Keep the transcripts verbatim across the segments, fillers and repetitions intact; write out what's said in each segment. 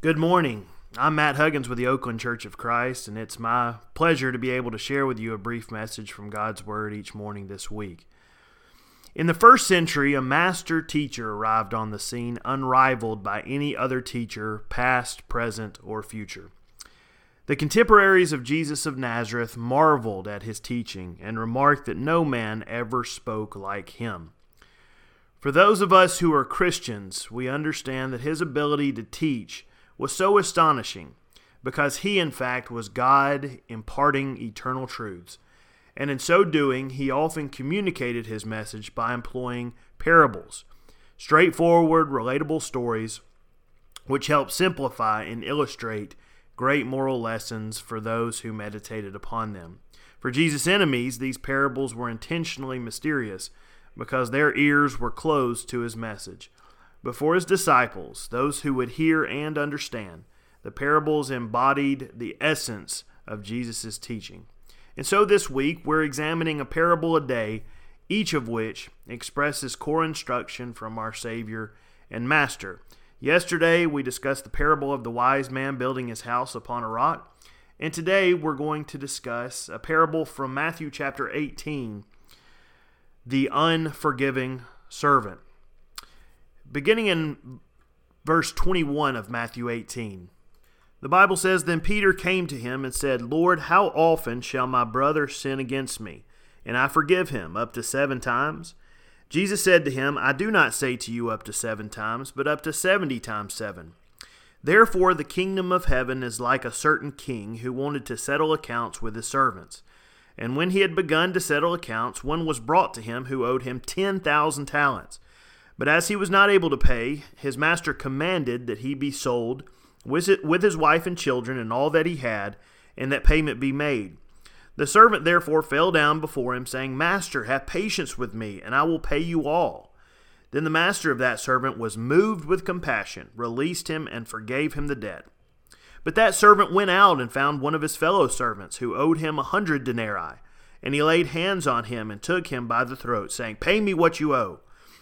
Good morning. I'm Matt Huggins with the Oakland Church of Christ, and it's my pleasure to be able to share with you a brief message from God's Word each morning this week. In the first century, a master teacher arrived on the scene unrivaled by any other teacher, past, present, or future. The contemporaries of Jesus of Nazareth marveled at his teaching and remarked that no man ever spoke like him. For those of us who are Christians, we understand that his ability to teach was so astonishing because he, in fact, was God imparting eternal truths. And in so doing, he often communicated his message by employing parables, straightforward, relatable stories, which help simplify and illustrate great moral lessons for those who meditated upon them. For Jesus' enemies, these parables were intentionally mysterious because their ears were closed to his message. But for his disciples, those who would hear and understand, the parables embodied the essence of Jesus' teaching. And so this week, we're examining a parable a day, each of which expresses core instruction from our Savior and Master. Yesterday, we discussed the parable of the wise man building his house upon a rock. And today, we're going to discuss a parable from Matthew chapter eighteen, the unforgiving servant. Beginning in verse twenty-one of Matthew eighteen, the Bible says, "Then Peter came to him and said, Lord, how often shall my brother sin against me, and I forgive him? Up to seven times? Jesus said to him, I do not say to you up to seven times, but up to seventy times seven. Therefore the kingdom of heaven is like a certain king who wanted to settle accounts with his servants. And when he had begun to settle accounts, one was brought to him who owed him ten thousand talents. But as he was not able to pay, his master commanded that he be sold with his wife and children and all that he had, and that payment be made. The servant therefore fell down before him, saying, Master, have patience with me, and I will pay you all. Then the master of that servant was moved with compassion, released him, and forgave him the debt. But that servant went out and found one of his fellow servants, who owed him a hundred denarii. And he laid hands on him and took him by the throat, saying, Pay me what you owe.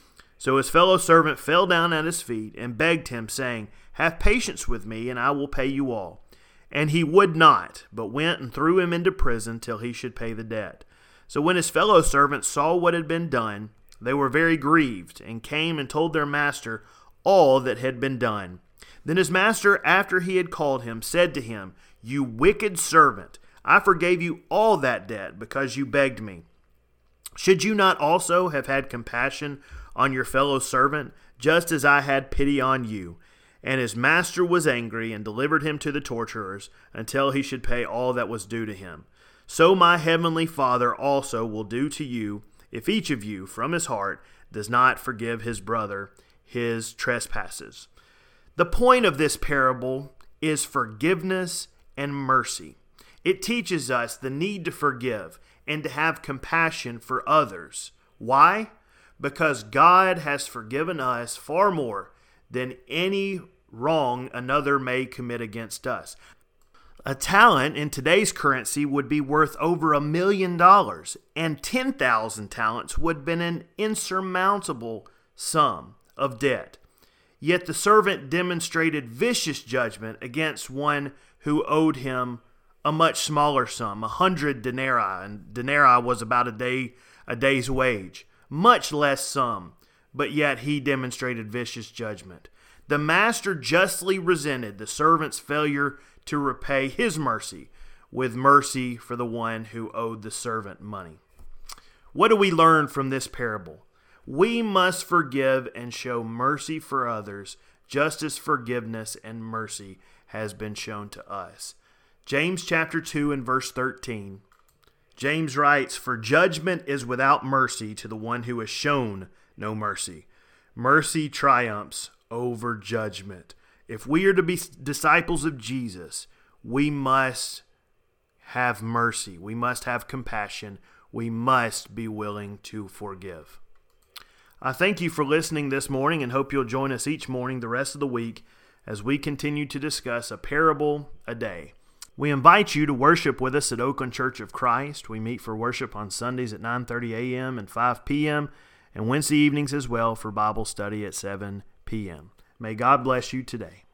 So his fellow servant fell down at his feet and begged him, saying, Have patience with me, and I will pay you all. And he would not, but went and threw him into prison till he should pay the debt. So when his fellow servants saw what had been done, they were very grieved, and came and told their master all that had been done. Then his master, after he had called him, said to him, You wicked servant, I forgave you all that debt because you begged me. Should you not also have had compassion on your fellow servant, just as I had pity on you? And his master was angry and delivered him to the torturers until he should pay all that was due to him. So my heavenly Father also will do to you, if each of you from his heart does not forgive his brother his trespasses." The point of this parable is forgiveness and mercy. It teaches us the need to forgive and to have compassion for others. Why? Because God has forgiven us far more than any wrong another may commit against us. A talent in today's currency would be worth over a million dollars, and ten thousand talents would have been an insurmountable sum of debt. Yet the servant demonstrated vicious judgment against one who owed him a much smaller sum, a hundred denarii, and denarii was about a day, a day's wage. Much less sum, but yet he demonstrated vicious judgment. The master justly resented the servant's failure to repay his mercy with mercy for the one who owed the servant money. What do we learn from this parable? We must forgive and show mercy for others, just as forgiveness and mercy has been shown to us. James chapter two and verse thirteen. James writes, For judgment is without mercy to the one who has shown no mercy. Mercy triumphs over judgment. If we are to be disciples of Jesus, we must have mercy. We must have compassion. We must be willing to forgive. I thank you for listening this morning and hope you'll join us each morning the rest of the week as we continue to discuss a parable a day. We invite you to worship with us at Oakland Church of Christ. We meet for worship on Sundays at nine thirty a.m. and five p.m. and Wednesday evenings as well for Bible study at seven p.m. May God bless you today.